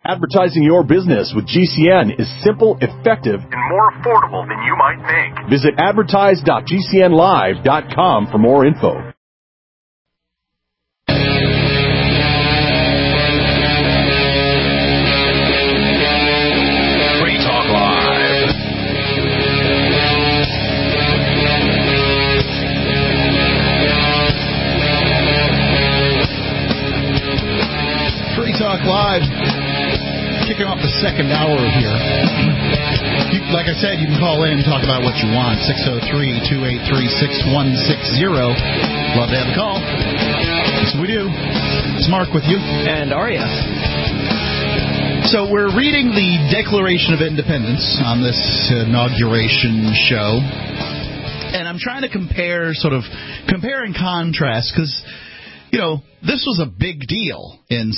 Advertising your business with GCN is simple, effective, and more affordable than you might think. Visit advertise.gcnlive.com for more info. Talk Live, kicking off the second hour here. Like I said, you can call in and talk about what you want. 603-283-6160. Love to have the call. That's what we do. It's Mark with you. And Aria. So we're reading the Declaration of Independence on this inauguration show. And I'm trying to compare and contrast, because this was a big deal in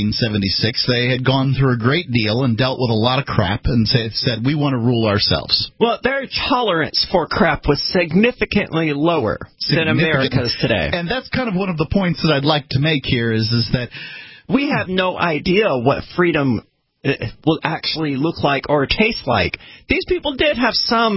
1776. They had gone through a great deal and dealt with a lot of crap and said, we want to rule ourselves. Well, their tolerance for crap was significantly lower than America's today. And that's kind of one of the points that I'd like to make here is that we have no idea what freedom will actually look like or taste like. These people did have some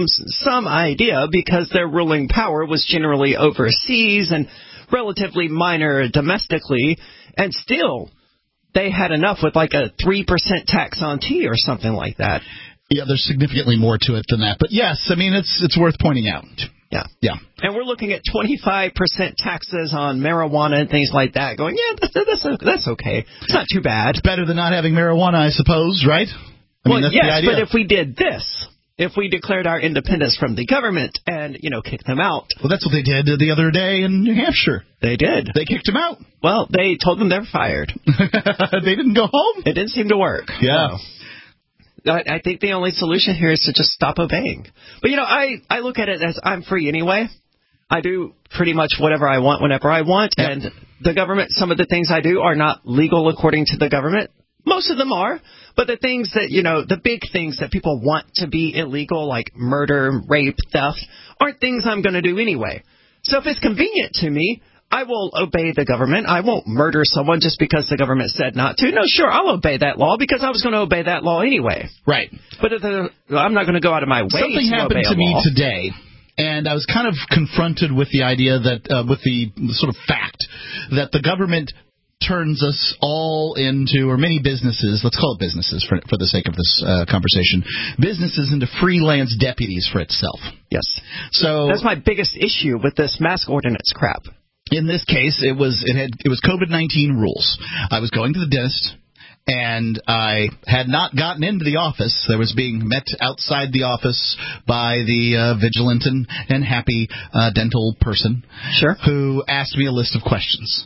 idea, because their ruling power was generally overseas and relatively minor domestically, and still they had enough with like a 3% tax on tea or something like that. Yeah, there's significantly more to it than that. But yes, I mean, it's worth pointing out. Yeah. Yeah. And we're looking at 25% taxes on marijuana and things like that, going, yeah, that's okay. It's not too bad. It's better than not having marijuana, I suppose, right? I mean, that's the idea. But if we did this, if we declared our independence from the government and, kicked them out. Well, that's what they did the other day in New Hampshire. They did. They kicked them out. Well, they told them they're fired. They didn't go home? It didn't seem to work. Yeah. No. I think the only solution here is to just stop obeying. But, I look at it as I'm free anyway. I do pretty much whatever I want whenever I want. Yep. And the government, some of the things I do are not legal according to the government. Most of them are, but the things that, the big things that people want to be illegal, like murder, rape, theft, aren't things I'm going to do anyway. So if it's convenient to me, I will obey the government. I won't murder someone just because the government said not to. No, sure, I'll obey that law because I was going to obey that law anyway. Right. But I'm not going to go out of my way to obey a law. Something happened to me today, and I was kind of confronted with the idea that, with the sort of fact that the government turns us all into, or many businesses, let's call it businesses for the sake of this conversation, businesses into freelance deputies for itself. Yes. So that's my biggest issue with this mask ordinance crap. In this case, it was COVID-19 rules. I was going to the dentist, and I had not gotten into the office. I was being met outside the office by the vigilant and happy dental person, sure, who asked me a list of questions.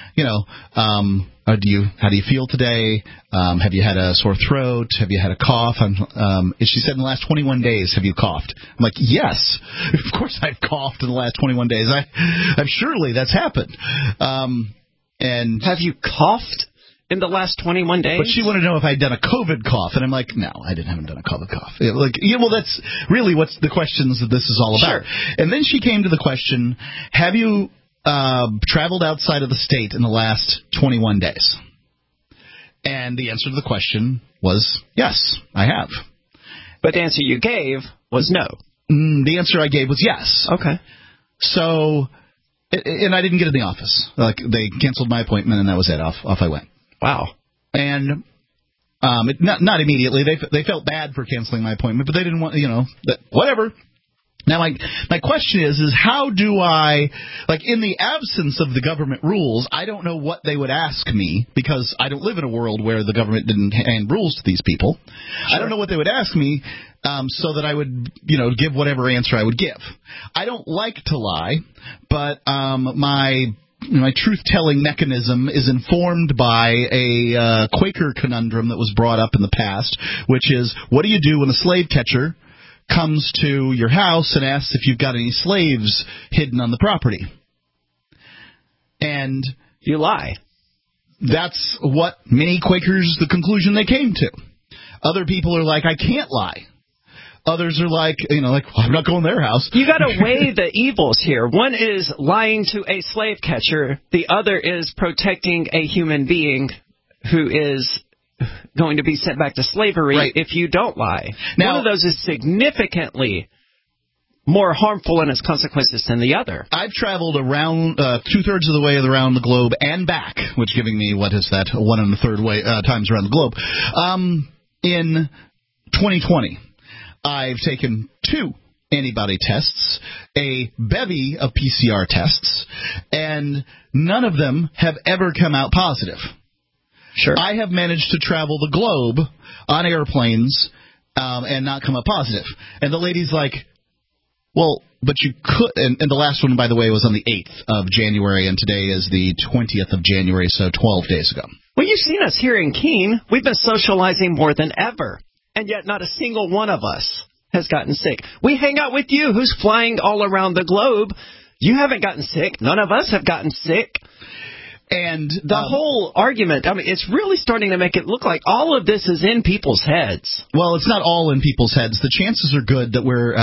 How do you feel today? Have you had a sore throat? Have you had a cough? She said in the last 21 days, have you coughed? I'm like, yes, of course I've coughed in the last 21 days. I'm surely that's happened. And have you coughed in the last 21 days? But she wanted to know if I'd done a COVID cough, and I'm like, no, I haven't done a COVID cough. Well, that's really what's the questions that this is all about. Sure. And then she came to the question, have you traveled outside of the state in the last 21 days? And the answer to the question was, yes, I have. But the answer you gave was no. The answer I gave was yes. Okay. So, and I didn't get in the office. They canceled my appointment, and that was it. Off I went. Wow. And not immediately. They felt bad for canceling my appointment, but they didn't want, whatever. Now, my question is how do I, in the absence of the government rules, I don't know what they would ask me, because I don't live in a world where the government didn't hand rules to these people. Sure. I don't know what they would ask me so that I would, give whatever answer I would give. I don't like to lie, but my truth-telling mechanism is informed by a Quaker conundrum that was brought up in the past, which is, what do you do when a slave catcher comes to your house and asks if you've got any slaves hidden on the property? And you lie. That's what many Quakers, the conclusion they came to. Other people are like, I can't lie. Others are like, well, I'm not going to their house. You got to weigh the evils here. One is lying to a slave catcher. The other is protecting a human being who going to be sent back to slavery if you don't lie. Now, one of those is significantly more harmful in its consequences than the other. I've traveled around 2/3 of the way around the globe and back, which giving me, what is that, 1 1/3 way times around the globe. In 2020, I've taken 2 antibody tests, a bevy of PCR tests, and none of them have ever come out positive. Sure. I have managed to travel the globe on airplanes and not come up positive. And the lady's like, well, but you could, and the last one, by the way, was on the 8th of January, and today is the 20th of January, so 12 days ago. Well, you've seen us here in Keene. We've been socializing more than ever, and yet not a single one of us has gotten sick. We hang out with you, who's flying all around the globe. You haven't gotten sick. None of us have gotten sick. And the whole argument, I mean, it's really starting to make it look like all of this is in people's heads. Well, it's not all in people's heads. The chances are good that we're,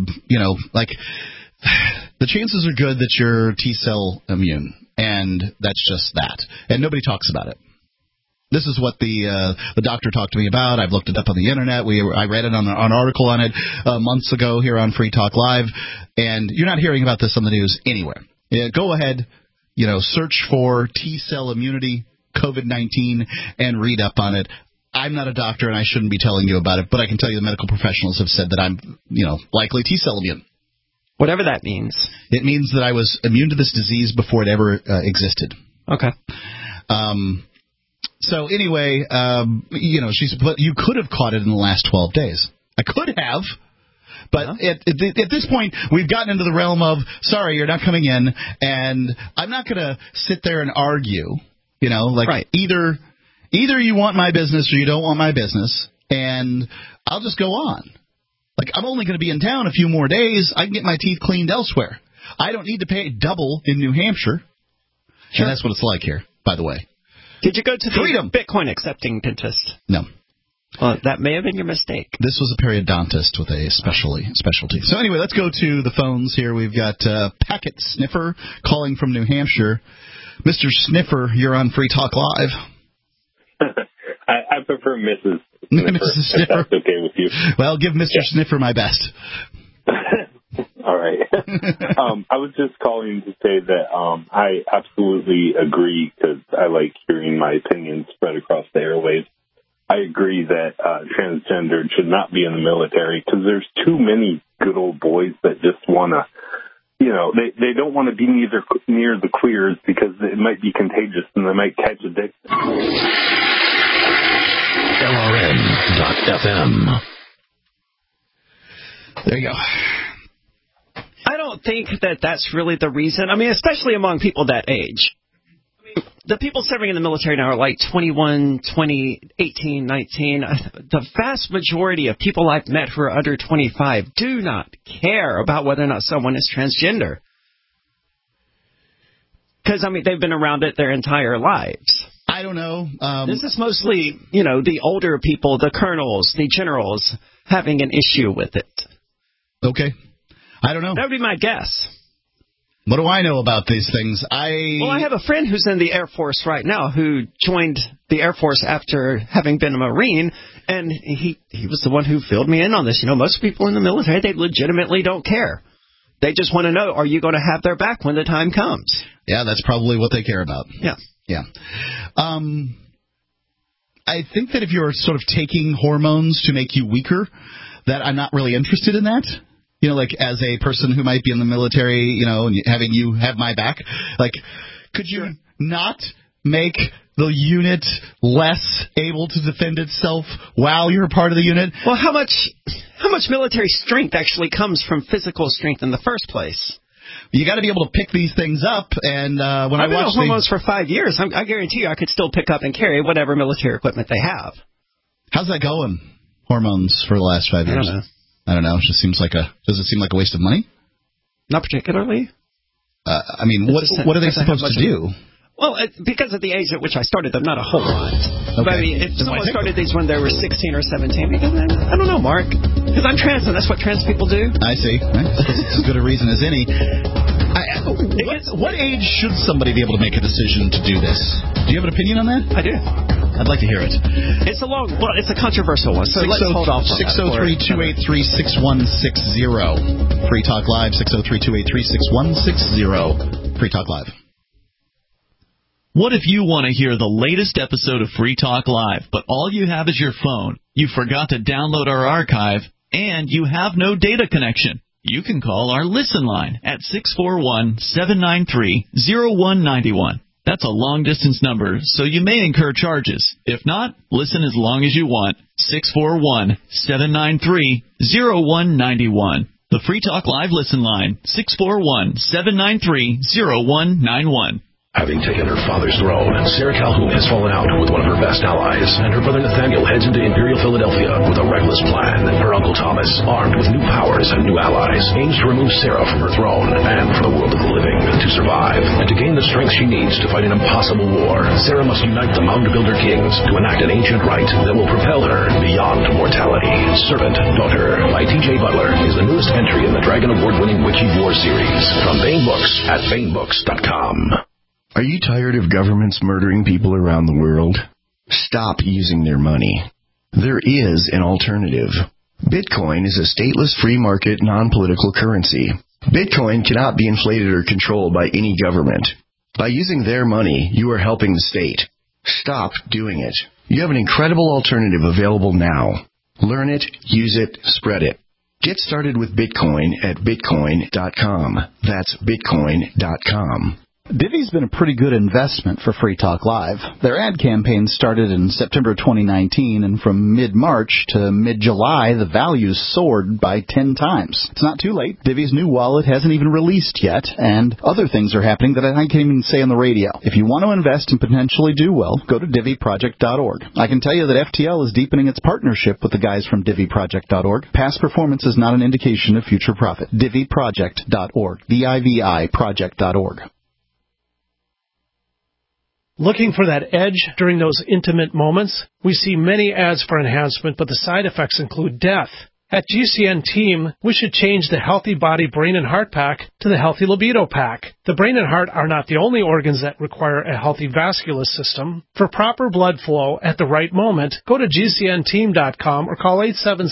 the chances are good that you're T-cell immune, and that's just that. And nobody talks about it. This is what the doctor talked to me about. I've looked it up on the internet. I read it on an article on it months ago here on Free Talk Live, and you're not hearing about this on the news anywhere. Go ahead. Search for T-cell immunity, COVID-19, and read up on it. I'm not a doctor, and I shouldn't be telling you about it, but I can tell you the medical professionals have said that I'm, likely T-cell immune. Whatever that means. It means that I was immune to this disease before it ever existed. Okay. So anyway, but you could have caught it in the last 12 days. I could have. But at this point, we've gotten into the realm of, sorry, you're not coming in, and I'm not going to sit there and argue, right. Either you want my business or you don't want my business, and I'll just go on. I'm only going to be in town a few more days. I can get my teeth cleaned elsewhere. I don't need to pay double in New Hampshire. Sure. And that's what it's like here, by the way. Did you go to Freedom. the Bitcoin accepting dentist? No. Well, that may have been your mistake. This was a periodontist with a specialty. So anyway, let's go to the phones here. We've got Packet Sniffer calling from New Hampshire. Mr. Sniffer, you're on Free Talk Live. I prefer Mrs. Sniffer, Mrs. Sniffer. If that's okay with you. Well, give Mr. Sniffer my best. All right. I was just calling to say that I absolutely agree, because I like hearing my opinions spread across the airwaves. I agree that transgender should not be in the military, because there's too many good old boys that just want to, they don't want to be near the queers because it might be contagious and they might catch addiction. LRN.FM. There you go. I don't think that that's really the reason. I mean, especially among people that age. The people serving in the military now are like 21, 20, 18, 19. The vast majority of people I've met who are under 25 do not care about whether or not someone is transgender. Because, they've been around it their entire lives. I don't know. This is mostly, the older people, the colonels, the generals, having an issue with it. Okay. I don't know. That would be my guess. What do I know about these things? I have a friend who's in the Air Force right now who joined the Air Force after having been a Marine, and he was the one who filled me in on this. Most people in the military, they legitimately don't care. They just want to know, are you going to have their back when the time comes? Yeah, that's probably what they care about. Yeah. Yeah. I think that if you're sort of taking hormones to make you weaker, that I'm not really interested in that. As a person who might be in the military, and having you have my back, could you not make the unit less able to defend itself while you're a part of the unit? Well, how much military strength actually comes from physical strength in the first place? You got to be able to pick these things up, and when I've been watch on hormones for 5 years, I guarantee you I could still pick up and carry whatever military equipment they have. How's that going? Hormones for the last 5 years? I don't know. It just seems like does it seem like a waste of money? Not particularly. What are they supposed to do? Well, because of the age at which I started them, not a whole lot. Okay. But I mean, if someone started these when they were 16 or 17, I don't know, Mark. Because I'm trans, and that's what trans people do. I see. Right. As good a reason as any. What age should somebody be able to make a decision to do this? Do you have an opinion on that? I do. I'd like to hear it. It's a controversial one, so let's hold off on 603-283-6160. Free Talk Live, 603-283-6160. Free Talk Live. What if you want to hear the latest episode of Free Talk Live, but all you have is your phone, you forgot to download our archive, and you have no data connection? You can call our Listen line at 641-793-0191. That's a long-distance number, so you may incur charges. If not, listen as long as you want. 641-793-0191. The Free Talk Live Listen line, 641-793-0191. Having taken her father's throne, Sarah Calhoun has fallen out with one of her best allies, and her brother Nathaniel heads into Imperial Philadelphia with a reckless plan. Her uncle Thomas, armed with new powers and new allies, aims to remove Sarah from her throne and from the world of the living. To survive, and to gain the strength she needs to fight an impossible war, Sarah must unite the Mound Builder Kings to enact an ancient rite that will propel her beyond mortality. Servant Daughter by T.J. Butler is the newest entry in the Dragon Award-winning Witchy War series from Baen Books at BaenBooks.com. Are you tired of governments murdering people around the world? Stop using their money. There is an alternative. Bitcoin is a stateless free market non-political currency. Bitcoin cannot be inflated or controlled by any government. By using their money, you are helping the state. Stop doing it. You have an incredible alternative available now. Learn it, use it, spread it. Get started with Bitcoin at Bitcoin.com. That's Bitcoin.com. Divvy's been a pretty good investment for Free Talk Live. Their ad campaign started in September 2019, and from mid-March to mid-July, the values soared by 10 times. It's not too late. Divvy's new wallet hasn't even released yet, and other things are happening that I can't even say on the radio. If you want to invest and potentially do well, go to DivvyProject.org. I can tell you that FTL is deepening its partnership with the guys from DivvyProject.org. Past performance is not an indication of future profit. DivvyProject.org. DIVI Project.org. Looking for that edge during those intimate moments? We see many ads for enhancement, but the side effects include death. At GCN Team, we should change the Healthy Body Brain and Heart Pack to the Healthy Libido Pack. The brain and heart are not the only organs that require a healthy vascular system. For proper blood flow at the right moment, go to GCNteam.com or call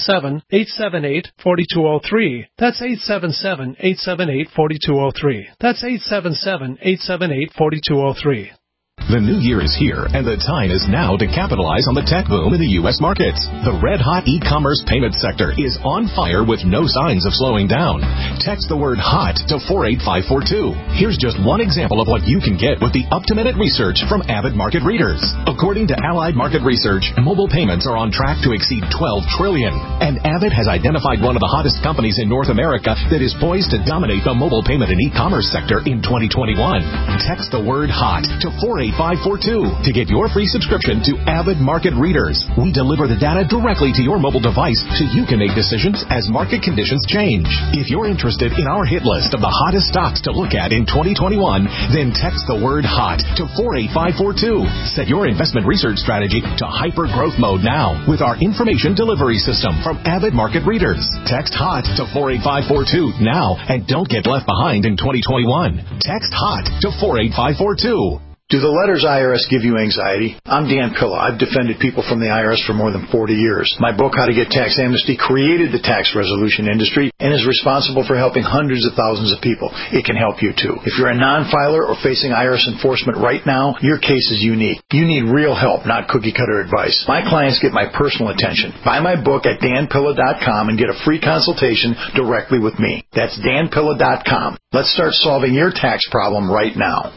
877-878-4203. That's 877-878-4203. That's 877-878-4203. The new year is here, and the time is now to capitalize on the tech boom in the U.S. markets. The red-hot e-commerce payment sector is on fire with no signs of slowing down. Text the word HOT to 48542. Here's just one example of what you can get with the up-to-minute research from Avid Market Readers. According to Allied Market Research, mobile payments are on track to exceed $12 trillion. And Avid has identified one of the hottest companies in North America that is poised to dominate the mobile payment and e-commerce sector in 2021. Text the word HOT to 48542 to get your free subscription to Avid Market Readers. We deliver the data directly to your mobile device so you can make decisions as market conditions change. If you're interested in our hit list of the hottest stocks to look at in 2021, then text the word HOT to 48542. Set your investment research strategy to hyper-growth mode now with our information delivery system from Avid Market Readers. Text HOT to 48542 now and don't get left behind in 2021. Text HOT to 48542. Do the letters IRS give you anxiety? I'm Dan Pilla. I've defended people from the IRS for more than 40 years. My book, How to Get Tax Amnesty, created the tax resolution industry and is responsible for helping hundreds of thousands of people. It can help you, too. If you're a non-filer or facing IRS enforcement right now, your case is unique. You need real help, not cookie-cutter advice. My clients get my personal attention. Buy my book at danpilla.com and get a free consultation directly with me. That's danpilla.com. Let's start solving your tax problem right now.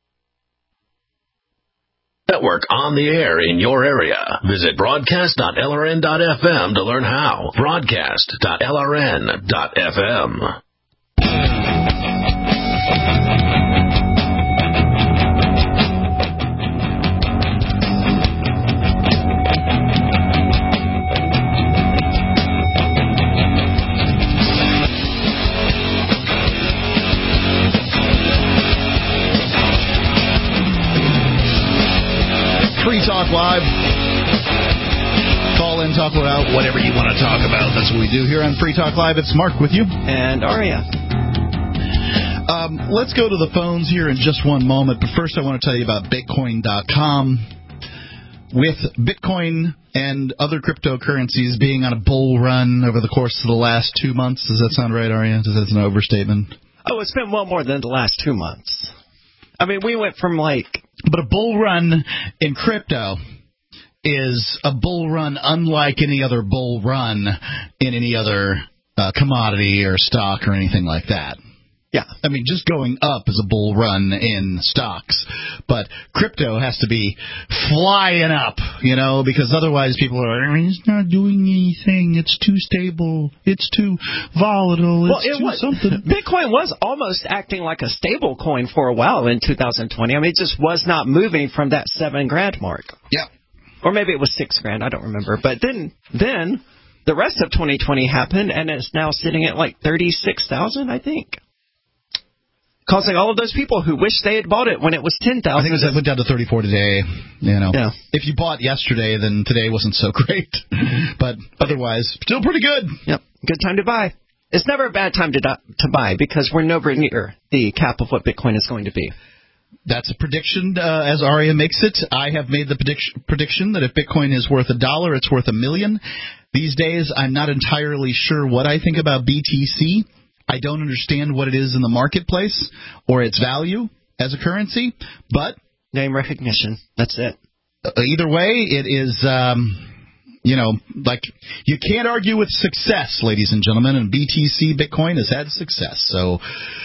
Network on the air in your area. Visit broadcast.lrn.fm to learn how. Broadcast.lrn.fm. Live. Call in, talk about whatever you want to talk about. That's what we do here on Free Talk Live. It's Mark with you. And Aria. Let's go to the phones here in just one moment. But first, I want to tell you about Bitcoin.com. With Bitcoin and other cryptocurrencies being on a bull run over the course of the last 2 months. Does that sound right, Aria? Does that an overstatement? Oh, it's been well more than the last 2 months. I mean, we went from But a bull run in crypto is a bull run unlike any other bull run in any other commodity or stock or anything like that. Yeah. I mean, just going up is a bull run in stocks, but crypto has to be flying up, because otherwise people are, it's not doing anything, it's too stable, it's too volatile, something. Bitcoin was almost acting like a stable coin for a while in 2020. I mean, it just was not moving from that $7,000 mark. Yeah. Or maybe it was $6,000, I don't remember. But then the rest of 2020 happened, and it's now sitting at like 36,000, I think. Causing all of those people who wish they had bought it when it was 10,000. I think it went down to 34 today. Yeah. If you bought yesterday, then today wasn't so great. But otherwise, still pretty good. Yep. Good time to buy. It's never a bad time to buy because we're nowhere near the cap of what Bitcoin is going to be. That's a prediction, as Aria makes it. I have made the prediction that if Bitcoin is worth $1, it's worth $1 million. These days, I'm not entirely sure what I think about BTC. I don't understand what it is in the marketplace or its value as a currency, but name recognition. That's it. Either way, it is, you can't argue with success, ladies and gentlemen, and BTC Bitcoin has had success. So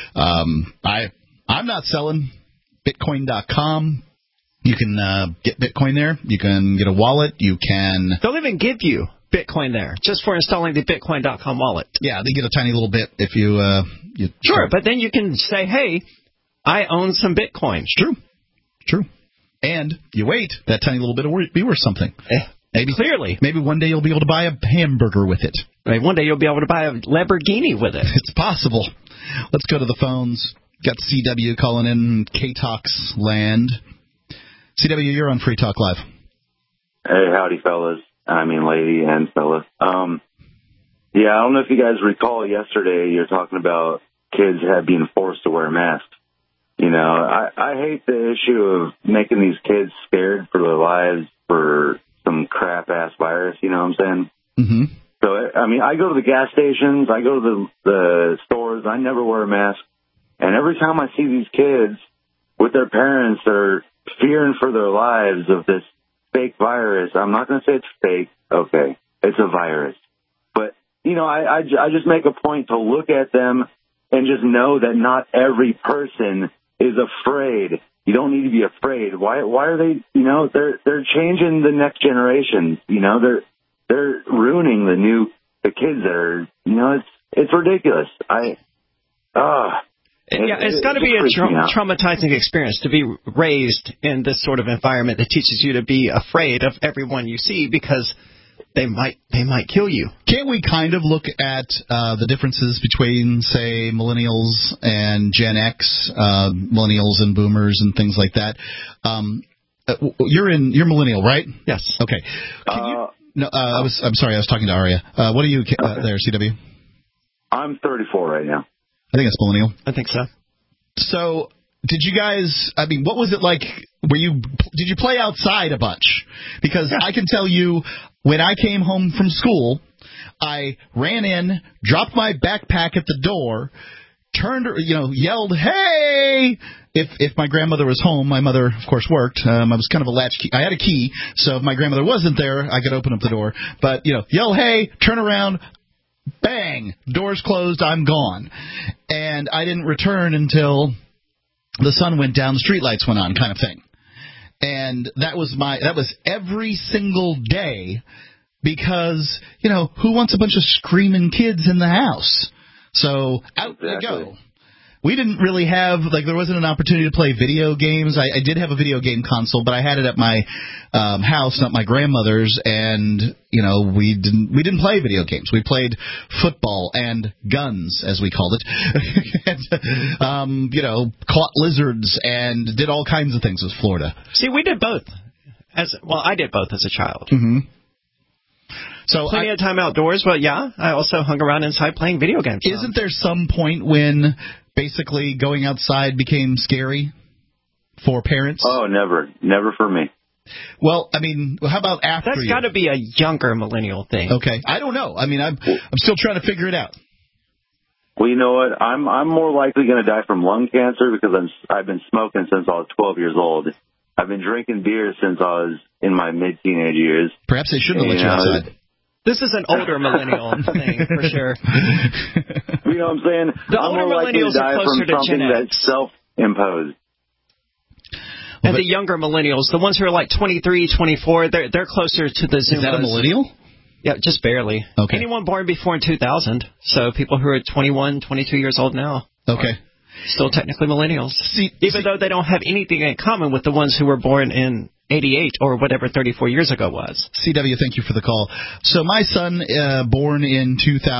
I'm not selling. Bitcoin.com. You can get Bitcoin there. You can get a wallet. You can. They'll even give you Bitcoin there just for installing the Bitcoin.com wallet. Yeah, they get a tiny little bit if you. Sure, but then you can say, "Hey, I own some Bitcoin." True. And you wait, that tiny little bit will be worth something. Clearly. Maybe one day you'll be able to buy a hamburger with it. Right, one day you'll be able to buy a Lamborghini with it. It's possible. Let's go to the phones. Got CW calling in K-Talks land. CW, you're on Free Talk Live. Hey, howdy, fellas. I mean, lady and fella. Yeah, I don't know if you guys recall yesterday you're talking about kids being forced to wear masks. I hate the issue of making these kids scared for their lives for some crap-ass virus, you know what I'm saying? Mm-hmm. So, I mean, I go to the gas stations, I go to the stores, I never wear a mask. And every time I see these kids with their parents that are fearing for their lives of this fake virus, I'm not going to say it's fake. Okay, it's a virus. But, I just make a point to look at them and just know that not every person is afraid. You don't need to be afraid. Why are they, they're changing the next generation. They're ruining the kids that are, it's ridiculous. It's got to be a traumatizing experience to be raised in this sort of environment that teaches you to be afraid of everyone you see because they might kill you. Can't we kind of look at the differences between, say, millennials and Gen X, millennials and boomers and things like that? You're millennial, right? Yes. Okay. I'm sorry, I was talking to Aria. What are you there, CW? I'm 34 right now. I think it's millennial. I think so. So, did you guys, what was it like, did you play outside a bunch? Because I can tell you, when I came home from school, I ran in, dropped my backpack at the door, yelled, "Hey!" If my grandmother was home, my mother, of course, worked. I was kind of a latchkey. I had a key, so if my grandmother wasn't there, I could open up the door. But, yell, "Hey!" Turn around. Bang! Doors closed, I'm gone. And I didn't return until the sun went down, the streetlights went on, kind of thing. And that was every single day because, who wants a bunch of screaming kids in the house? So out they go. We didn't really have, there wasn't an opportunity to play video games. I did have a video game console, but I had it at my house, not my grandmother's, and, we didn't play video games. We played football and guns, as we called it, and, caught lizards and did all kinds of things with Florida. See, we did both. I did both as a child. Mm-hmm. So plenty of time outdoors, but yeah, I also hung around inside playing video games. Isn't there some point when basically going outside became scary for parents? Oh, never for me. Well, I mean, how about after That's got to be a younger millennial thing. Okay, I don't know. I mean, I'm still trying to figure it out. Well, you know what? I'm more likely going to die from lung cancer because I've been smoking since I was 12 years old. I've been drinking beer since I was in my mid-teenage years. Perhaps they shouldn't let you outside. This is an older millennial thing, for sure. You know what I'm saying? The older millennials are closer to Gen X. That's self-imposed. And the younger millennials, the ones who are like 23, 24, they're closer to the Zoomers. Is that a millennial? Yeah, just barely. Okay. Anyone born before in 2000. So people who are 21, 22 years old now. Okay. Still technically millennials. Even though they don't have anything in common with the ones who were born in 88 or whatever 34 years ago was. CW, thank you for the call. So my son, born in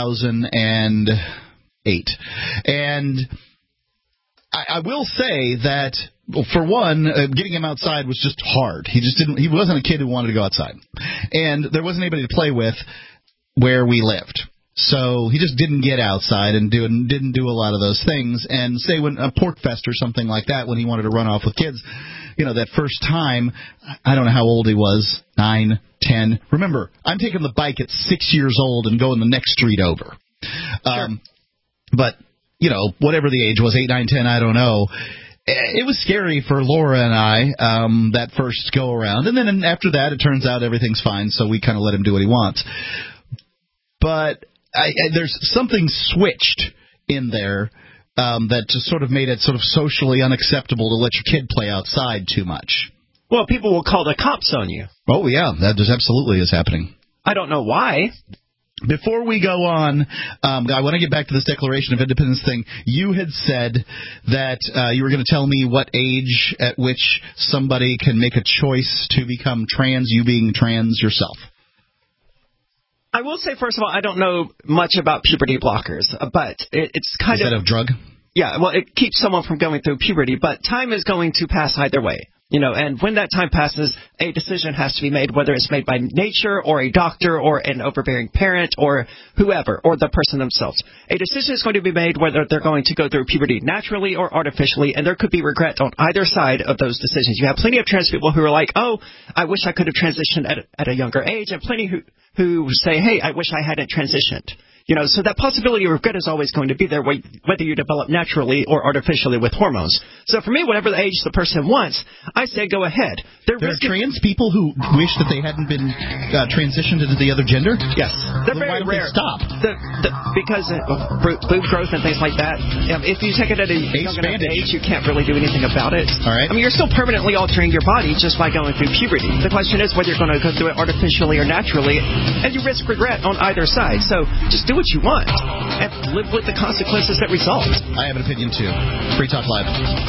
2008. And I will say that, well, for one, getting him outside was just hard. He wasn't a kid who wanted to go outside. And there wasn't anybody to play with where we lived. So he just didn't get outside and didn't do a lot of those things. And say when a pork fest or something like that, when he wanted to run off with kids, that first time, I don't know how old he was, 9, 10. Remember, I'm taking the bike at 6 years old and going the next street over. Sure. But, whatever the age was, 8, 9, 10, I don't know. It was scary for Laura and I, that first go around. And then after that, it turns out everything's fine, so we kind of let him do what he wants. But there's something switched in there that just sort of made it sort of socially unacceptable to let your kid play outside too much. Well, people will call the cops on you. Oh, yeah, that just absolutely is happening. I don't know why. Before we go on, I want to get back to this Declaration of Independence thing. You had said that you were going to tell me what age at which somebody can make a choice to become trans, you being trans yourself. I will say, first of all, I don't know much about puberty blockers, but it's kind of... Is that a drug? Yeah, well, it keeps someone from going through puberty, but time is going to pass either way. And when that time passes, a decision has to be made, whether it's made by nature or a doctor or an overbearing parent or whoever, or the person themselves. A decision is going to be made whether they're going to go through puberty naturally or artificially, and there could be regret on either side of those decisions. You have plenty of trans people who are like, oh, I wish I could have transitioned at a younger age, and plenty who say, hey, I wish I hadn't transitioned. So that possibility of regret is always going to be there, whether you develop naturally or artificially with hormones. So for me, whatever the age the person wants, I say go ahead. There are trans people who wish that they hadn't been transitioned into the other gender? Yes. They're very rare. Stop. Because boob growth and things like that, if you take it at a young enough age, you can't really do anything about it. All right. I mean, you're still permanently altering your body just by going through puberty. The question is whether you're going to go through it artificially or naturally, and you risk regret on either side. So just do what you want and live with the consequences that result. I have an opinion too. Free Talk Live.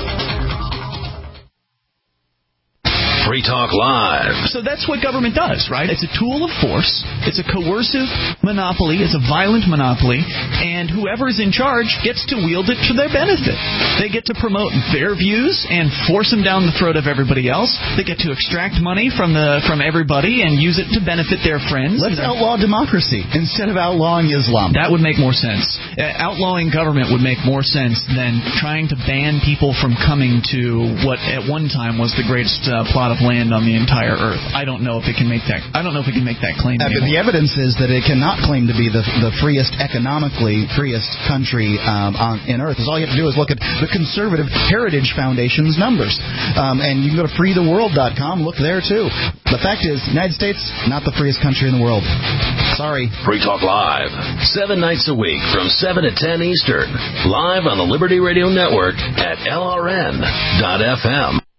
Free Talk Live. So that's what government does, right? It's a tool of force. It's a coercive monopoly. It's a violent monopoly. And whoever is in charge gets to wield it to their benefit. They get to promote their views and force them down the throat of everybody else. They get to extract money from everybody and use it to benefit their friends. Let's outlaw democracy instead of outlawing Islam. That would make more sense. Outlawing government would make more sense than trying to ban people from coming to what at one time was the greatest plot of land on the entire earth. I don't know if it can make that. I don't know if it can make that claim. The evidence is that it cannot claim to be the freest, economically freest country in earth. All you have to do is look at the Conservative Heritage Foundation's numbers, and you can go to freetheworld.com. Look there too. The fact is, the United States not the freest country in the world. Sorry. Free Talk Live, 7 nights a week from 7 to 10 Eastern, live on the Liberty Radio Network at LRN.FM.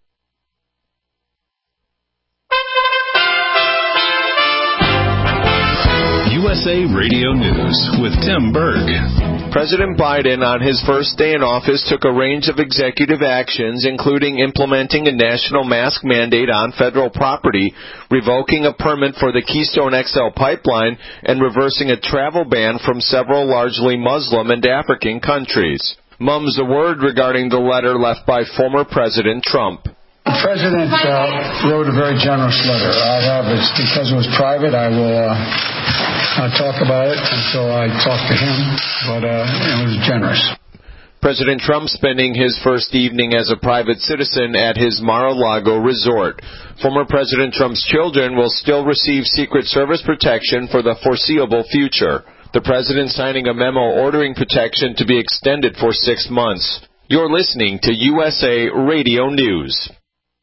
USA Radio News with Tim Berg. President Biden, on his first day in office, took a range of executive actions, including implementing a national mask mandate on federal property, revoking a permit for the Keystone XL pipeline, and reversing a travel ban from several largely Muslim and African countries. Mum's the word regarding the letter left by former President Trump. The President wrote a very generous letter. It's because it was private, I will talk about it until I talk to him, but it was generous. President Trump spending his first evening as a private citizen at his Mar-a-Lago resort. Former President Trump's children will still receive Secret Service protection for the foreseeable future. The president signing a memo ordering protection to be extended for 6 months. You're listening to USA Radio News.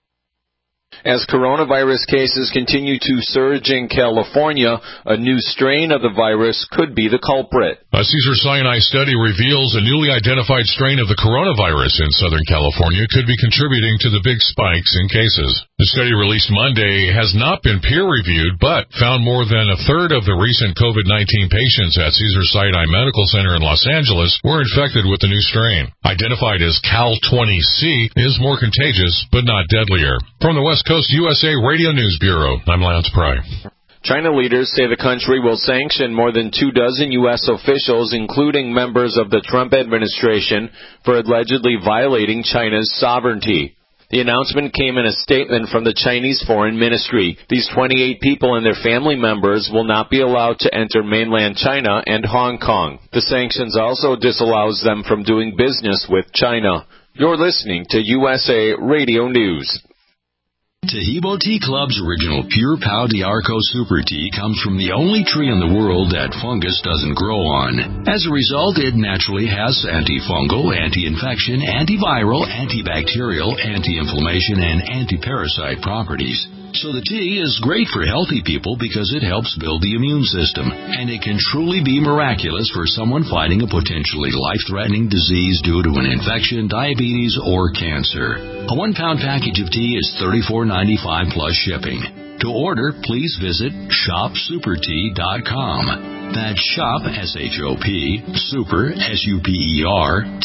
As coronavirus cases continue to surge in California, a new strain of the virus could be the culprit. A Cedars-Sinai study reveals a newly identified strain of the coronavirus in Southern California could be contributing to the big spikes in cases. The study released Monday has not been peer-reviewed, but found more than a third of the recent COVID-19 patients at Cedars-Sinai Medical Center in Los Angeles were infected with the new strain. Identified as Cal-20C, is more contagious, but not deadlier. From the West Coast USA Radio News Bureau, I'm Lance Pry. China leaders say the country will sanction more than 24 U.S. officials, including members of the Trump administration, for allegedly violating China's sovereignty. The announcement came in a statement from the Chinese Foreign Ministry. These 28 people and their family members will not be allowed to enter mainland China and Hong Kong. The sanctions also disallows them from doing business with China. You're listening to USA Radio News. Tahibo Tea Club's original Pure Pau D'Arco Super Tea comes from the only tree in the world that fungus doesn't grow on. As a result, it naturally has antifungal, anti-infection, antiviral, antibacterial, anti-inflammation, and anti-parasite properties. So the tea is great for healthy people because it helps build the immune system, and it can truly be miraculous for someone fighting a potentially life-threatening disease due to an infection, diabetes, or cancer. A 1-pound package of tea is $34.95 plus shipping. To order, please visit shopsupertea.com. That's shop, S-H-O-P, super, S-U-P-E-R,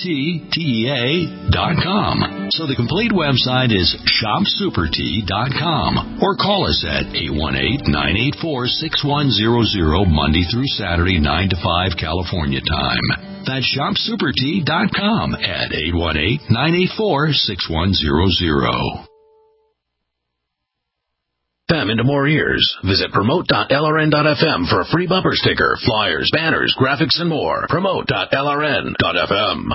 T-T-E-A.com. So the complete website is shopsupertea.com. Or call us at 818-984-6100 Monday through Saturday, 9 to 5 California time. That's shopsupertea.com at 818-984-6100. Them into more ears. Visit promote.lrn.fm for a free bumper sticker, flyers, banners, graphics, and more. Promote.lrn.fm.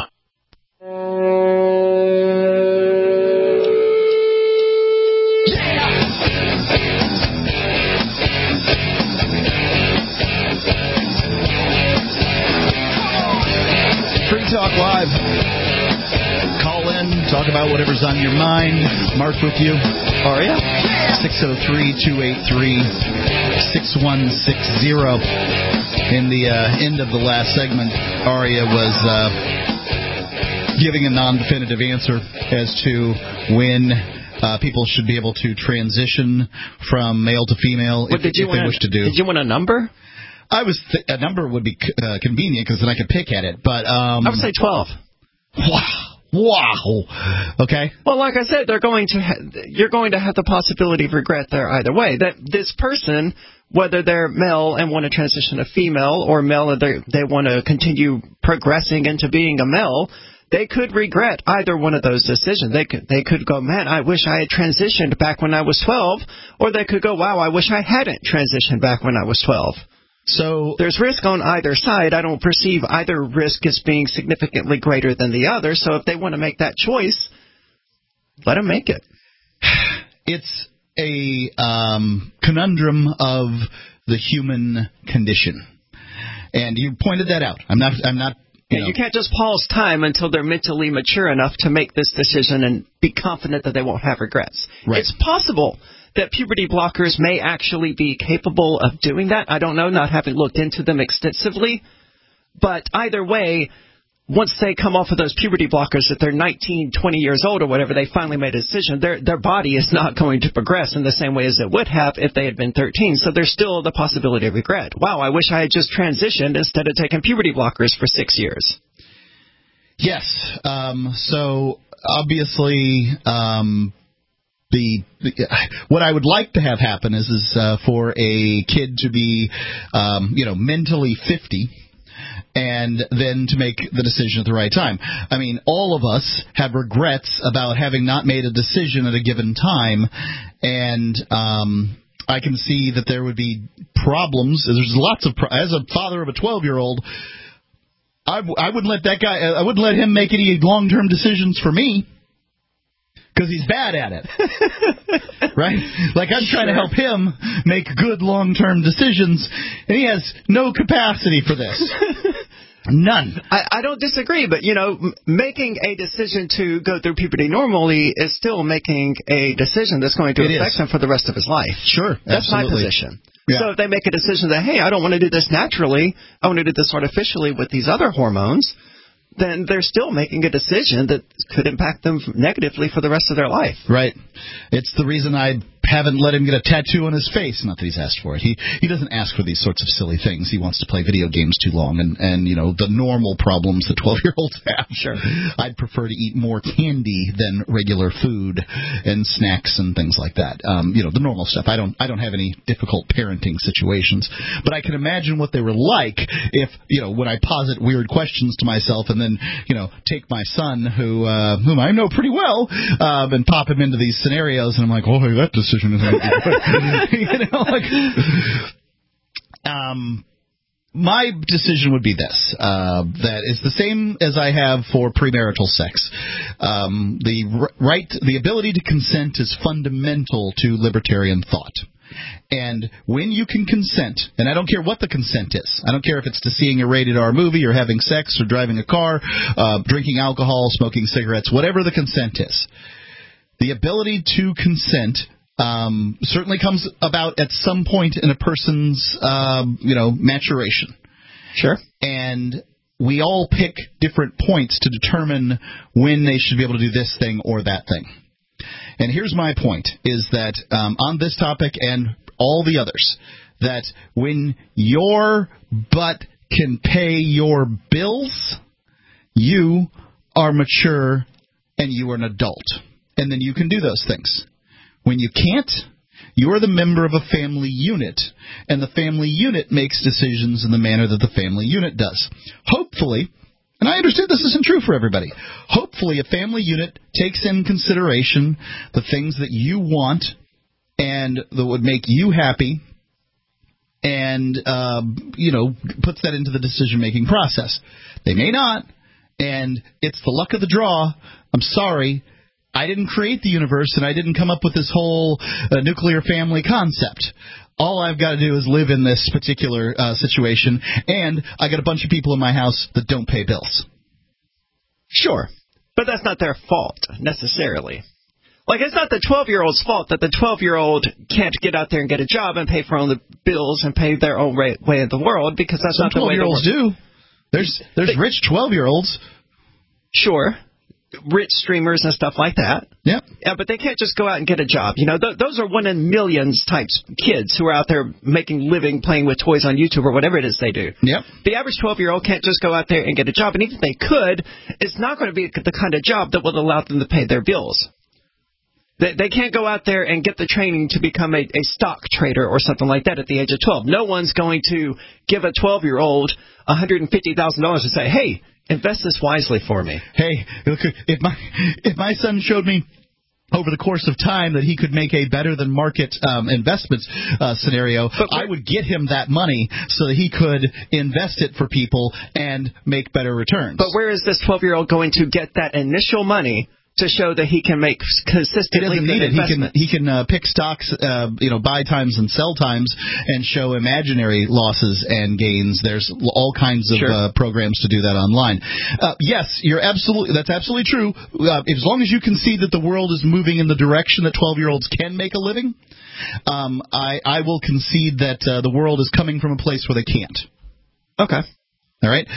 Free Talk Live. Call in, talk about whatever's on your mind. Mark with you. Aria? 603-283-6160. In the end of the last segment, Aria was giving a non-definitive answer as to when people should be able to transition from male to female if they wish to do. Did you want a number? A number would be convenient because then I could pick at it. But I would say 12. Wow. Okay. Well, like I said, you're going to have the possibility of regret there either way. That this person, whether they're male and want to transition to female, or male and they want to continue progressing into being a male, they could regret either one of those decisions. They could go, man, I wish I had transitioned back when I was 12, or they could go, wow, I wish I hadn't transitioned back when I was 12. So there's risk on either side. I don't perceive either risk as being significantly greater than the other. So if they want to make that choice, let them make it. It's a conundrum of the human condition, and you pointed that out. I'm not. You can't just pause time until they're mentally mature enough to make this decision and be confident that they won't have regrets. Right. It's possible that puberty blockers may actually be capable of doing that. I don't know, not having looked into them extensively. But either way, once they come off of those puberty blockers, if they're 19, 20 years old or whatever, they finally made a decision, their body is not going to progress in the same way as it would have if they had been 13. So there's still the possibility of regret. Wow, I wish I had just transitioned instead of taking puberty blockers for 6 years. Yes. So obviously, what I would like to have happen is for a kid to be, mentally 50 and then to make the decision at the right time. I mean, all of us have regrets about having not made a decision at a given time, and I can see that there would be problems. There's lots of as a father of a 12-year-old, I wouldn't let that guy. I wouldn't let him make any long-term decisions for me because he's bad at it, right? Like I'm trying to help him make good long-term decisions, and he has no capacity for this. None. I don't disagree, but, making a decision to go through puberty normally is still making a decision that's going to affect him for the rest of his life. Sure. That's absolutely. my position. Yeah. So if they make a decision that, hey, I don't want to do this naturally, I want to do this artificially with these other hormones, then they're still making a decision that could impact them negatively for the rest of their life. Right. It's the reason I haven't let him get a tattoo on his face. Not that he's asked for it. He doesn't ask for these sorts of silly things. He wants to play video games too long and the normal problems that 12-year-olds have. Sure. I'd prefer to eat more candy than regular food and snacks and things like that. The normal stuff. I don't have any difficult parenting situations, but I can imagine what they were like if, when I posit weird questions to myself and then, take my son whom I know pretty well and pop him into these scenarios and I'm like, oh, hey, that decision isn't good. My decision would be this, that is the same as I have for premarital sex. The ability to consent is fundamental to libertarian thought. And when you can consent, and I don't care what the consent is, I don't care if it's to seeing a rated R movie or having sex or driving a car, drinking alcohol, smoking cigarettes, whatever the consent is, the ability to consent certainly comes about at some point in a person's, maturation. Sure. And we all pick different points to determine when they should be able to do this thing or that thing. And here's my point, is that on this topic and all the others, that when your butt can pay your bills, you are mature and you are an adult. And then you can do those things. When you can't, you're the member of a family unit, and the family unit makes decisions in the manner that the family unit does. Hopefully, and I understand this isn't true for everybody, hopefully a family unit takes in consideration the things that you want and that would make you happy and, puts that into the decision-making process. They may not, and it's the luck of the draw. I'm sorry. I didn't create the universe, and I didn't come up with this whole nuclear family concept. All I've got to do is live in this particular situation, and I got a bunch of people in my house that don't pay bills. Sure, but that's not their fault, necessarily. Like, it's not the 12-year-old's fault that the 12-year-old can't get out there and get a job and pay for all the bills and pay their own way of the world, because that's not the way the world. Some 12-year-olds do. There's rich 12-year-olds. Sure. Rich streamers and stuff like that. Yep. Yeah, but they can't just go out and get a job. Those are one in millions types kids who are out there making living playing with toys on YouTube or whatever it is they do. Yep. The average 12-year-old can't just go out there and get a job, and even if they could, it's not going to be the kind of job that will allow them to pay their bills. They can't go out there and get the training to become a stock trader or something like that at the age of 12. No one's going to give a 12-year-old $150,000 and say, hey, invest this wisely for me. Hey, look, if my son showed me over the course of time that he could make a better than market investments scenario, I would get him that money so that he could invest it for people and make better returns. But where is this 12-year-old going to get that initial money to show that he can make consistently good investments? He can pick stocks, buy times and sell times, and show imaginary losses and gains. There's all kinds of programs to do that online. Yes, that's absolutely true. As long as you can see that the world is moving in the direction that 12-year-olds can make a living, I will concede that the world is coming from a place where they can't. Okay. All right.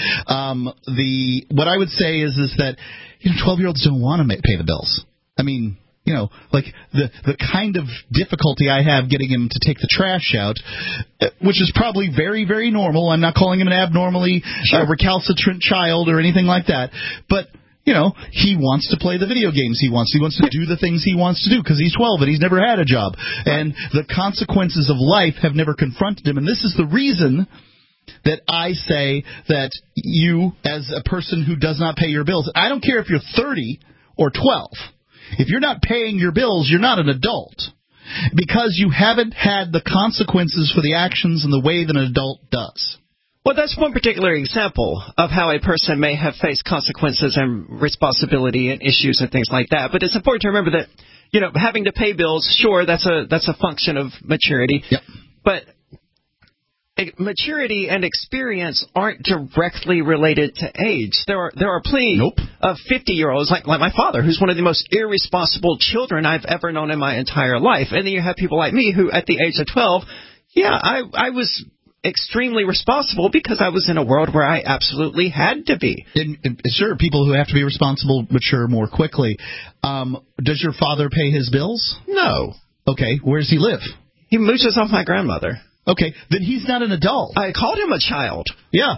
What I would say is that 12-year-olds don't want to pay the bills. I mean, like the kind of difficulty I have getting him to take the trash out, which is probably very, very normal. I'm not calling him an abnormally recalcitrant child or anything like that. But he wants to play the video games he wants. He wants to do the things he wants to do because he's 12 and he's never had a job. And the consequences of life have never confronted him. And this is the reason that I say that you, as a person who does not pay your bills, I don't care if you're 30 or 12. If you're not paying your bills, you're not an adult. Because you haven't had the consequences for the actions in the way that an adult does. Well, that's one particular example of how a person may have faced consequences and responsibility and issues and things like that. But it's important to remember that, having to pay bills, sure, that's a function of maturity. Yep. But maturity and experience aren't directly related to age. There are plenty of 50-year-olds like my father, who's one of the most irresponsible children I've ever known in my entire life. And then you have people like me who, at the age of 12, I was extremely responsible because I was in a world where I absolutely had to be. And sure, people who have to be responsible mature more quickly. Does your father pay his bills? No. Okay, where does he live? He mooches off my grandmother. Okay, then he's not an adult. I called him a child. Yeah.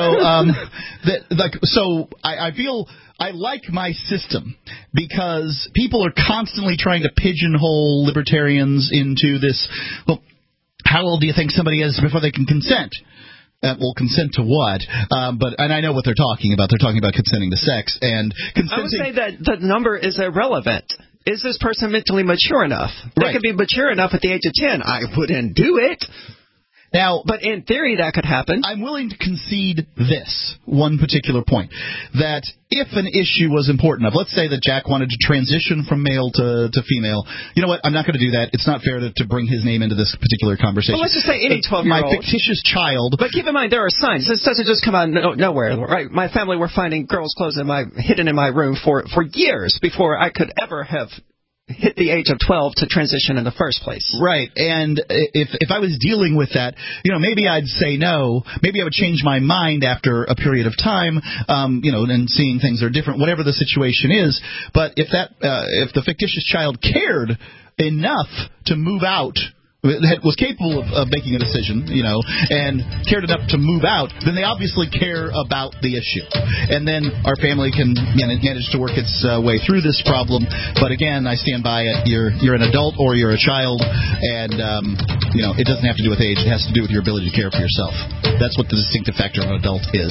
So, I feel I like my system because people are constantly trying to pigeonhole libertarians into this. Well, how old do you think somebody is before they can consent? Well, consent to what? And I know what they're talking about. They're talking about consenting to sex and consenting. I would say that the number is irrelevant. Is this person mentally mature enough? They could be mature enough at the age of 10. I wouldn't do it. Now, but in theory, that could happen. I'm willing to concede this one particular point, that if an issue was important enough, let's say that Jack wanted to transition from male to female. You know what? I'm not going to do that. It's not fair to bring his name into this particular conversation. Well, let's just say any 12-year-old. My fictitious child. But keep in mind, there are signs. This doesn't just come out of nowhere, right? My family were finding girls' clothes hidden in my room for years before I could ever have hit the age of 12 to transition in the first place. Right, and if I was dealing with that, maybe I'd say no. Maybe I would change my mind after a period of time, and seeing things are different, whatever the situation is. But if the fictitious child cared enough to move out, was capable of making a decision, and cared enough to move out, then they obviously care about the issue. And then our family can manage to work its way through this problem. But again, I stand by it. You're an adult or you're a child, and it doesn't have to do with age. It has to do with your ability to care for yourself. That's what the distinctive factor of an adult is.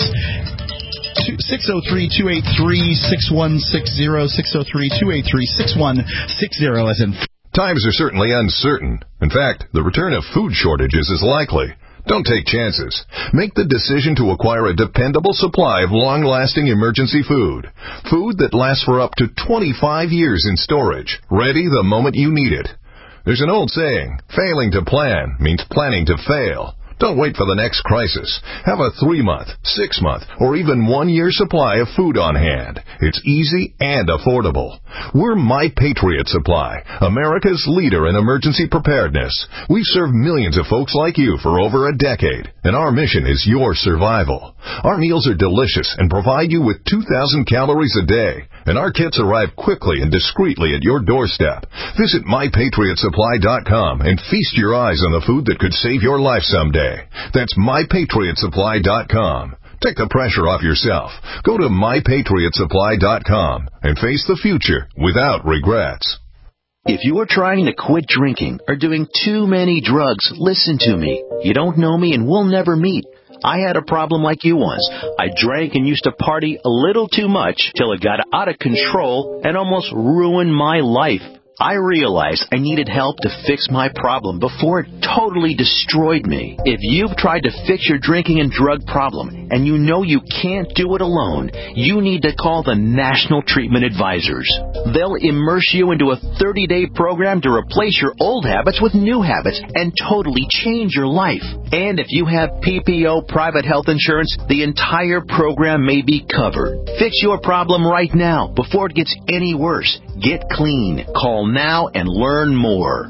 603-283-6160, 603-283-6160, as in... Times are certainly uncertain. In fact, the return of food shortages is likely. Don't take chances. Make the decision to acquire a dependable supply of long-lasting emergency food. Food that lasts for up to 25 years in storage, ready the moment you need it. There's an old saying, failing to plan means planning to fail. Don't wait for the next crisis. Have a 3-month, 6-month, or even 1-year supply of food on hand. It's easy and affordable. We're My Patriot Supply, America's leader in emergency preparedness. We've served millions of folks like you for over a decade, and our mission is your survival. Our meals are delicious and provide you with 2,000 calories a day, and our kits arrive quickly and discreetly at your doorstep. Visit MyPatriotSupply.com and feast your eyes on the food that could save your life someday. That's MyPatriotSupply.com. Take the pressure off yourself. Go to MyPatriotSupply.com and face the future without regrets. If you are trying to quit drinking or doing too many drugs, listen to me. You don't know me and we'll never meet. I had a problem like you once. I drank and used to party a little too much till it got out of control and almost ruined my life. I realized I needed help to fix my problem before it totally destroyed me. If you've tried to fix your drinking and drug problem and you know you can't do it alone, you need to call the National Treatment Advisors. They'll immerse you into a 30-day program to replace your old habits with new habits and totally change your life. And if you have PPO private health insurance, the entire program may be covered. Fix your problem right now before it gets any worse. Get clean. Call now and learn more.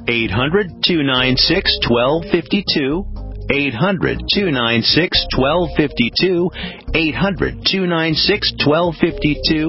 800-296-1252. 800-296-1252. 800-296-1252.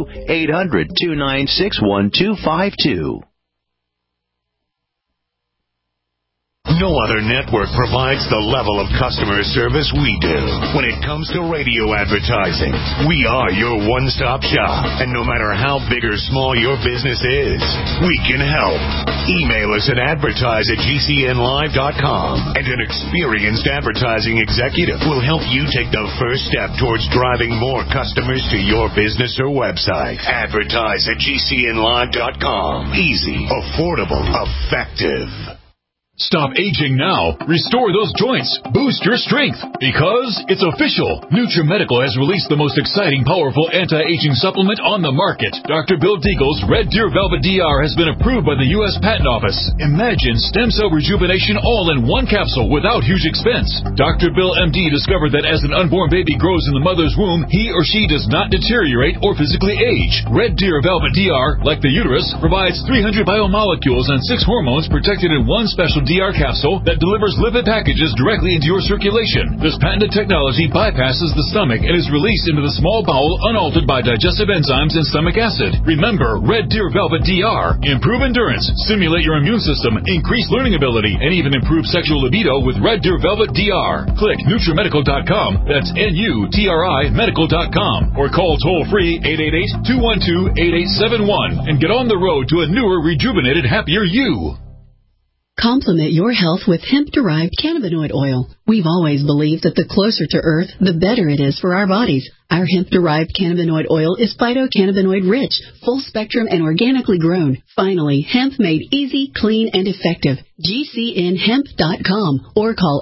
800-296-1252. No other network provides the level of customer service we do. When it comes to radio advertising, we are your one-stop shop. And no matter how big or small your business is, we can help. Email us at advertise@gcnlive.com, and an experienced advertising executive will help you take the first step towards driving more customers to your business or website. Advertise@gcnlive.com. Easy, affordable, effective. Stop aging now. Restore those joints. Boost your strength. Because it's official. NutriMedical has released the most exciting, powerful anti-aging supplement on the market. Dr. Bill Deagle's Red Deer Velvet DR has been approved by the U.S. Patent Office. Imagine stem cell rejuvenation all in one capsule without huge expense. Dr. Bill MD discovered that as an unborn baby grows in the mother's womb, he or she does not deteriorate or physically age. Red Deer Velvet DR, like the uterus, provides 300 biomolecules and 6 hormones protected in one special DR capsule that delivers lipid packages directly into your circulation. This patented technology bypasses the stomach and is released into the small bowel unaltered by digestive enzymes and stomach acid. Remember, Red Deer Velvet DR. Improve endurance, stimulate your immune system, increase learning ability, and even improve sexual libido with Red Deer Velvet DR. Click NutriMedical.com, that's NUTRI Medical.com, or call toll-free 888-212-8871 and get on the road to a newer, rejuvenated, happier you. Complement your health with hemp-derived cannabinoid oil. We've always believed that the closer to Earth, the better it is for our bodies. Our hemp-derived cannabinoid oil is phytocannabinoid-rich, full-spectrum, and organically grown. Finally, hemp made easy, clean, and effective. GCNhemp.com or call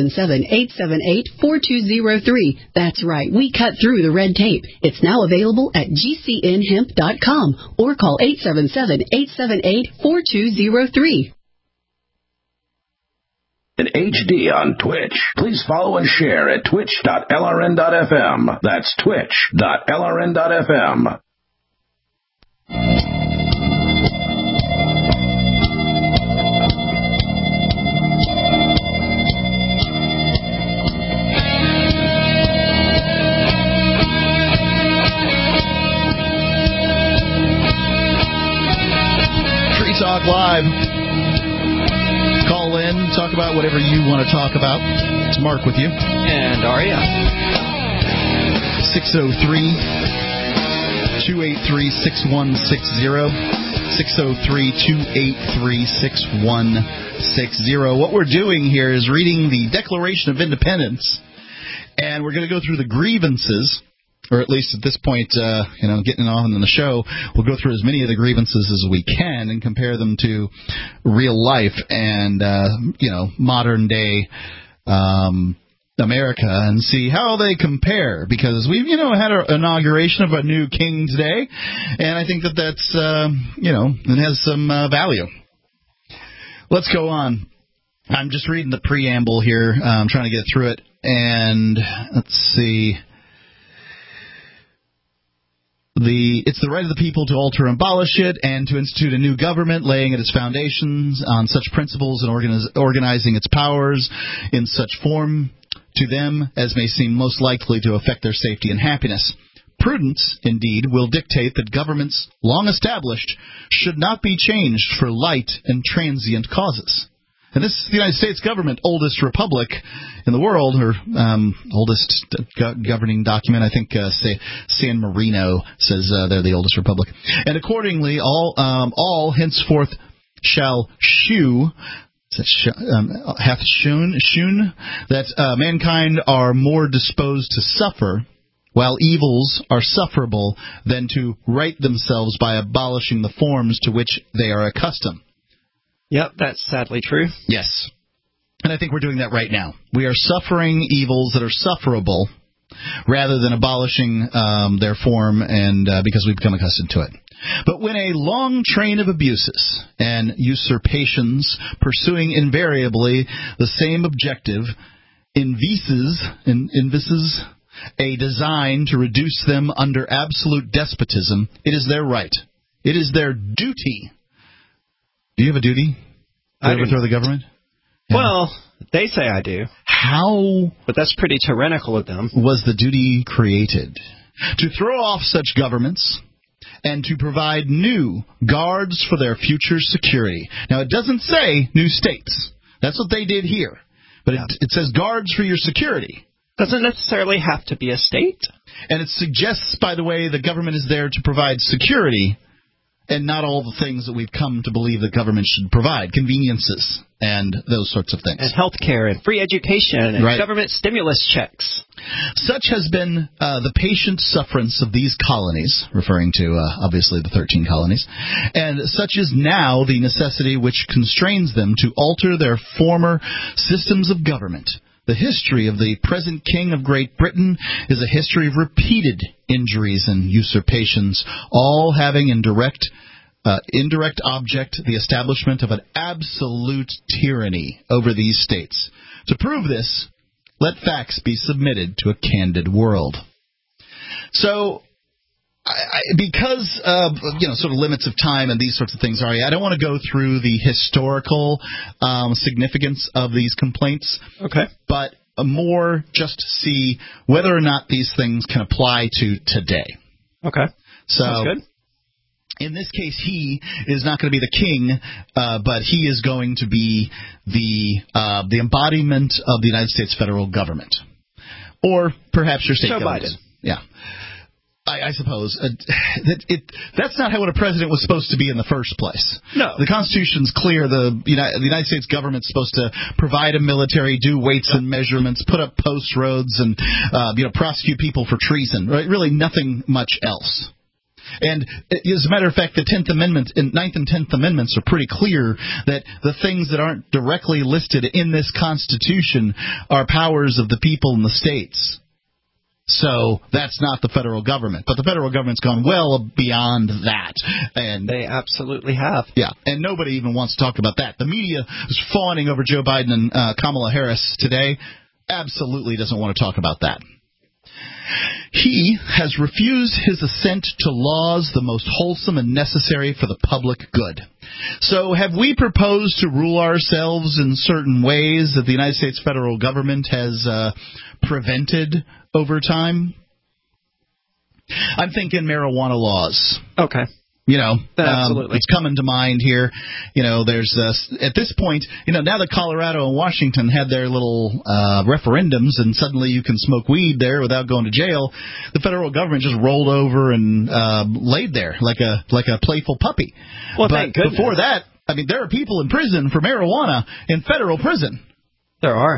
877-878-4203. That's right, we cut through the red tape. It's now available at GCNhemp.com or call 877-878-4203. In HD on Twitch. Please follow and share at twitch.lrn.fm. That's twitch.lrn.fm. Free Talk Live. Call in, talk about whatever you want to talk about. It's Mark with you. And Aria. 603-283-6160. 603-283-6160. What we're doing here is reading the Declaration of Independence, and we're going to go through the grievances, or at least at this point, getting on in the show, we'll go through as many of the grievances as we can and compare them to real life and, modern day America and see how they compare. Because we've, had our inauguration of a new king today, and I think that's, it has some value. Let's go on. I'm just reading the preamble here. I'm trying to get through it, and let's see. It's the right of the people to alter and abolish it and to institute a new government laying at its foundations on such principles and organizing its powers in such form to them as may seem most likely to affect their safety and happiness. Prudence, indeed, will dictate that governments long established should not be changed for light and transient causes. And this is the United States government, oldest republic in the world, or oldest governing document. I think San Marino says they're the oldest republic. And accordingly, all henceforth shall shew that mankind are more disposed to suffer, while evils are sufferable, than to right themselves by abolishing the forms to which they are accustomed. Yep, that's sadly true. Yes. And I think we're doing that right now. We are suffering evils that are sufferable rather than abolishing their form and because we've become accustomed to it. But when a long train of abuses and usurpations pursuing invariably the same objective envises a design to reduce them under absolute despotism, it is their right. It is their duty. Do you have a duty to overthrow the government? Yeah. Well, they say I do. How? But that's pretty tyrannical of them. Was the duty created? To throw off such governments and to provide new guards for their future security. Now, it doesn't say new states. That's what they did here. But it says guards for your security. Doesn't necessarily have to be a state. And it suggests, by the way, the government is there to provide security and not all the things that we've come to believe the government should provide, conveniences and those sorts of things. And health care and free education and government stimulus checks. Such has been the patient sufferance of these colonies, referring to, obviously, the 13 colonies, and such is now the necessity which constrains them to alter their former systems of government. The history of the present King of Great Britain is a history of repeated injuries and usurpations, all having indirect object the establishment of an absolute tyranny over these states. To prove this, let facts be submitted to a candid world. So, because of sort of limits of time and these sorts of things, I don't want to go through the historical significance of these complaints. Okay. But more just to see whether or not these things can apply to today. Okay. So, that's good. In this case, he is not going to be the king, but he is going to be the embodiment of the United States federal government, or perhaps your state government. Biden. Yeah. I suppose. That's not how what a president was supposed to be in the first place. No. The Constitution's clear. The United States government's supposed to provide a military, do weights and measurements, put up post roads, and prosecute people for treason. Right? Really nothing much else. And as a matter of fact, the 10th Amendment and 9th and 10th Amendments are pretty clear that the things that aren't directly listed in this Constitution are powers of the people in the states. So that's not the federal government. But the federal government's gone well beyond that. And they absolutely have. Yeah, and nobody even wants to talk about that. The media is fawning over Joe Biden and Kamala Harris today. Absolutely doesn't want to talk about that. He has refused his assent to laws the most wholesome and necessary for the public good. So have we proposed to rule ourselves in certain ways that the United States federal government has prevented over time? I'm thinking marijuana laws. Okay. Absolutely. It's coming to mind here. There's at this point, now that Colorado and Washington had their little referendums and suddenly you can smoke weed there without going to jail, the federal government just rolled over and laid there like a playful puppy. Well, but thank goodness. Before that, there are people in prison for marijuana in federal prison. There are.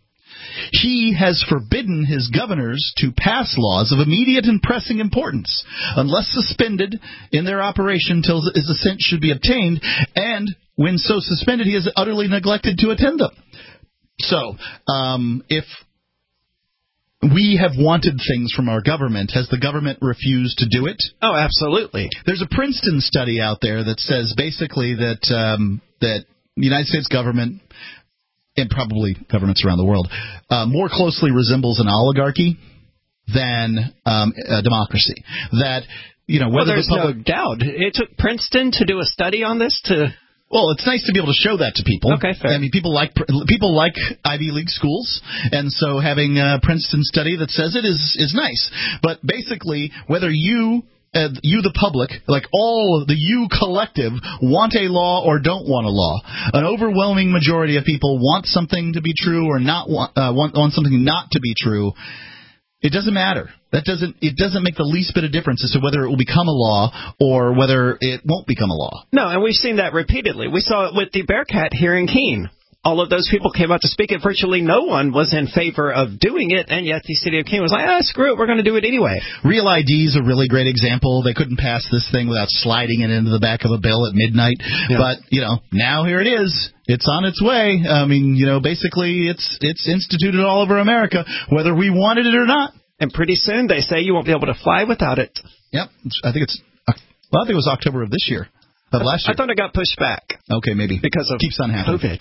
He has forbidden his governors to pass laws of immediate and pressing importance, unless suspended in their operation till his assent should be obtained, and when so suspended, he has utterly neglected to attend them. So, if we have wanted things from our government, has the government refused to do it? Oh, absolutely. There's a Princeton study out there that says basically that the United States government, and probably governments around the world, more closely resembles an oligarchy than a democracy. That, whether there's the public... no doubt. It took Princeton to do a study on this to... Well, it's nice to be able to show that to people. Okay, fair. People like Ivy League schools, and so having a Princeton study that says it is nice. But basically, whether you the public, like all the you collective, want a law or don't want a law. An overwhelming majority of people want something to be true or not want something not to be true. It doesn't matter. It doesn't make the least bit of difference as to whether it will become a law or whether it won't become a law. No, and we've seen that repeatedly. We saw it with the Bearcat here in Keene. All of those people came out to speak, and virtually no one was in favor of doing it, and yet the city of Keene was like, screw it, we're going to do it anyway. Real ID is a really great example. They couldn't pass this thing without sliding it into the back of a bill at midnight. Yeah. But, now here it is. It's on its way. Basically it's instituted all over America, whether we wanted it or not. And pretty soon they say you won't be able to fly without it. Yep. I think it was October of this year. Last year. I thought it got pushed back. Okay, maybe. Because of keeps on happening. COVID.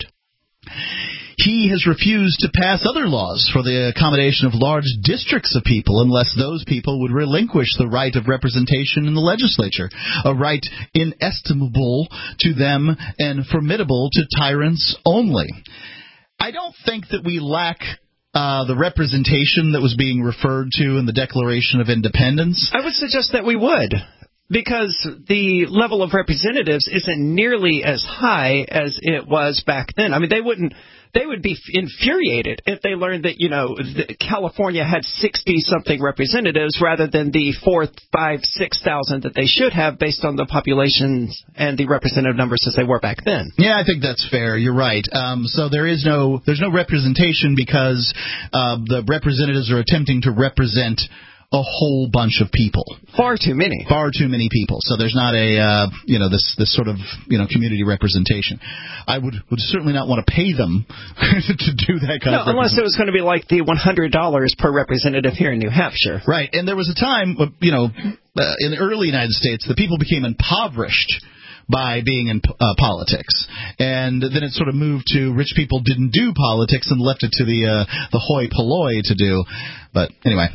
He has refused to pass other laws for the accommodation of large districts of people unless those people would relinquish the right of representation in the legislature, a right inestimable to them and formidable to tyrants only. I don't think that we lack the representation that was being referred to in the Declaration of Independence. I would suggest that we would. Because the level of representatives isn't nearly as high as it was back then. I mean, they would be infuriated if they learned that, California had 60-something representatives rather than the 4,000, 5,000, 6,000 that they should have based on the populations and the representative numbers as they were back then. Yeah, I think that's fair. You're right. So there's no representation because the representatives are attempting to represent a whole bunch of people. Far too many people. So there's not a this sort of community representation. I would certainly not want to pay them to do that kind of. No, unless it was going to be like the $100 per representative here in New Hampshire. Right, and there was a time, in the early United States, the people became impoverished by being in politics, and then it sort of moved to rich people didn't do politics and left it to the hoi polloi to do. But anyway,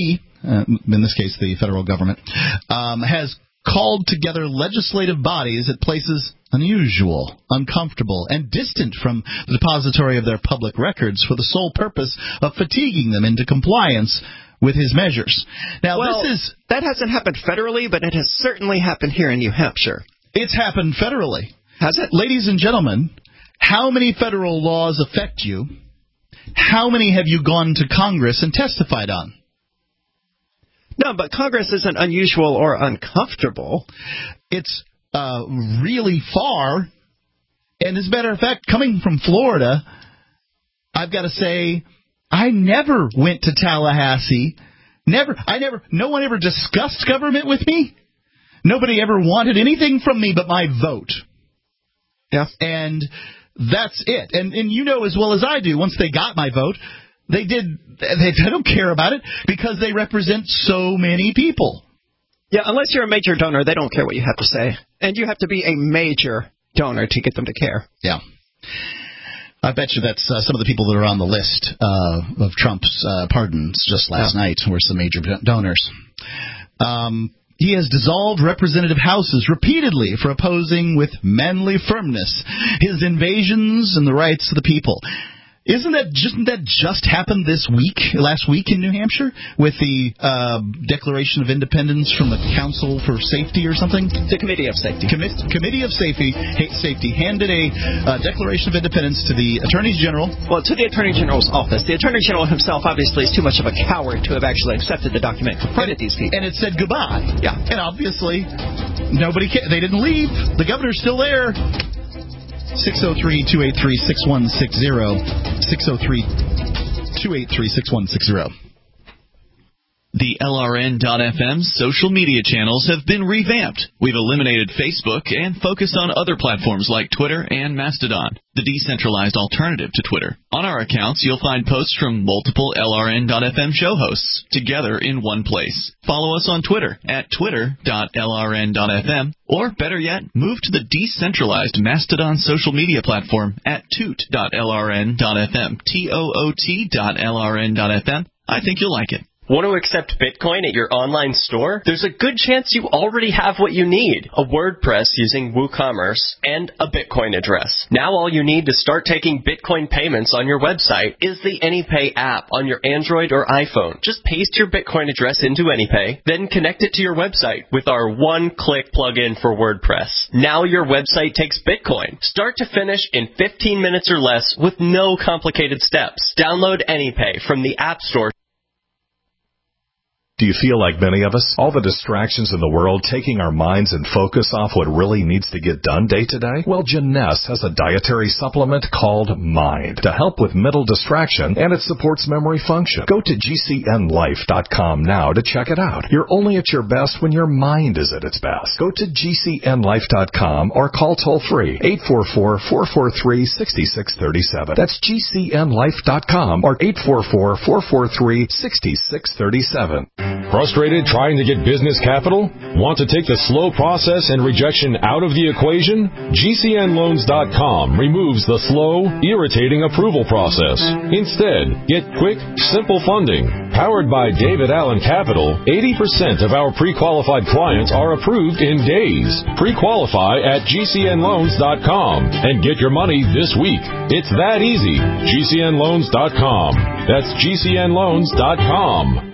in this case the federal government, has called together legislative bodies at places unusual, uncomfortable, and distant from the depository of their public records for the sole purpose of fatiguing them into compliance with his measures. Now, that hasn't happened federally, but it has certainly happened here in New Hampshire. It's happened federally. Has it? Ladies and gentlemen, how many federal laws affect you? How many have you gone to Congress and testified on? No, but Congress isn't unusual or uncomfortable. It's really far. And as a matter of fact, coming from Florida, I've got to say, I never went to Tallahassee. No one ever discussed government with me. Nobody ever wanted anything from me but my vote. Yeah. And that's it. And you know as well as I do, once they got my vote, they don't care about it because they represent so many people. Yeah, unless you're a major donor, they don't care what you have to say. And you have to be a major donor to get them to care. Yeah. I bet you that's some of the people that are on the list of Trump's pardons just last night were some major donors. He has dissolved representative houses repeatedly for opposing with manly firmness his invasions and the rights of the people. Isn't that just happened last week in New Hampshire with the Declaration of Independence from the Council for Safety or something? The Committee of Safety. Committee of Safety handed a Declaration of Independence to the Attorney General. Well, to the Attorney General's office. The Attorney General himself obviously is too much of a coward to have actually accepted the document and confronted these people. And it said goodbye. Yeah. And obviously nobody cared. They didn't leave. The governor's still there. 603-283-6160. 603-283-6160. The LRN.FM social media channels have been revamped. We've eliminated Facebook and focused on other platforms like Twitter and Mastodon, the decentralized alternative to Twitter. On our accounts, you'll find posts from multiple LRN.FM show hosts together in one place. Follow us on Twitter at twitter.lrn.fm, or better yet, move to the decentralized Mastodon social media platform at toot.lrn.fm, toot.lrn.fm. I think you'll like it. Want to accept Bitcoin at your online store? There's a good chance you already have what you need. A WordPress using WooCommerce and a Bitcoin address. Now all you need to start taking Bitcoin payments on your website is the AnyPay app on your Android or iPhone. Just paste your Bitcoin address into AnyPay, then connect it to your website with our one-click plugin for WordPress. Now your website takes Bitcoin. Start to finish in 15 minutes or less with no complicated steps. Download AnyPay from the App Store. Do you feel like many of us? All the distractions in the world taking our minds and focus off what really needs to get done day to day? Well, Jeunesse has a dietary supplement called Mind to help with mental distraction, and it supports memory function. Go to GCNlife.com now to check it out. You're only at your best when your mind is at its best. Go to GCNlife.com or call toll-free 844-443-6637. That's GCNlife.com or 844-443-6637. Frustrated trying to get business capital? Want to take the slow process and rejection out of the equation? GCNloans.com removes the slow, irritating approval process. Instead, get quick, simple funding. Powered by David Allen Capital, 80% of our pre-qualified clients are approved in days. Pre-qualify at GCNloans.com and get your money this week. It's that easy. GCNloans.com. That's GCNloans.com.